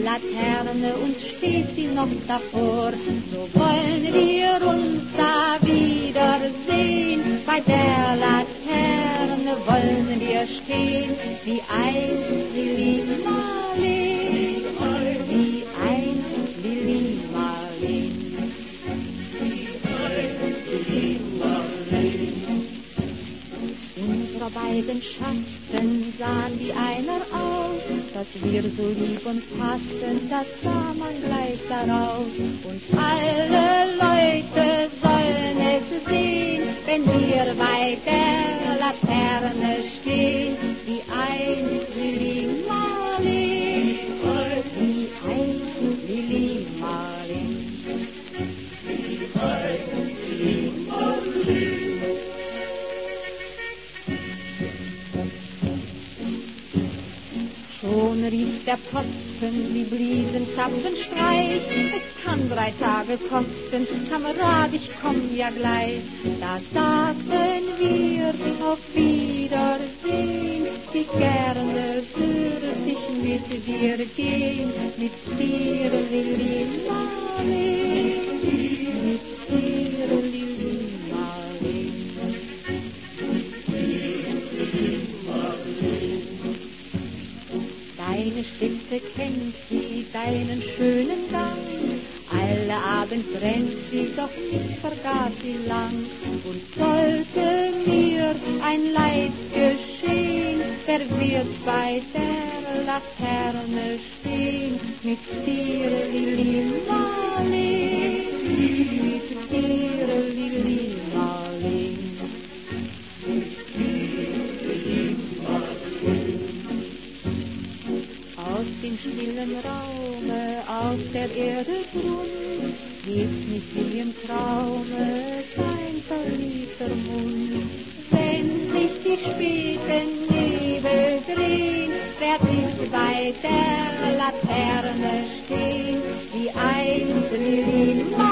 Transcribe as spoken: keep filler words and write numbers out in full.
Laterne und steht sie noch davor. So wollen wir uns da wiedersehen, bei der Laterne wollen wir stehen, wie einst Lili Marleen, wie einst Lili Marleen. Unsere beiden Schatten sahen wie einer aus, dass wir so lieb uns passten, das sah man gleich daraus. Und alle Leute sollen es sehen, wenn wir bei der Laterne stehen, wie einst Lili Marleen, wie einst Lili Marleen. Schon rief der Posten, sie bliesen Zapfenstreich. Es kann drei Tage kosten, Kamerad, ich komm ja gleich. Da sagten wir auf Wiedersehen, wie gerne würde ich mit dir gehen, mit dir, Lili Marleen, mit dir, Lili Marleen. Deine Spitze kennt sie, deinen schönen Gang. Alle Abend brennt sie, doch nicht vergaß sie lang. Und sollte mir ein Leid geschehen, wer wird bei der Laterne stehen? Mit dir, Lili Marleen, mit dir, Lili Marleen. Aus dem stillen Raume, aus der Erde Grund, hebt nicht wie im Traume sein verliebter Mund. Wenn sich die späten Nebel drehen, werd ich bei der Laterne stehen, wie einst Lili Marleen.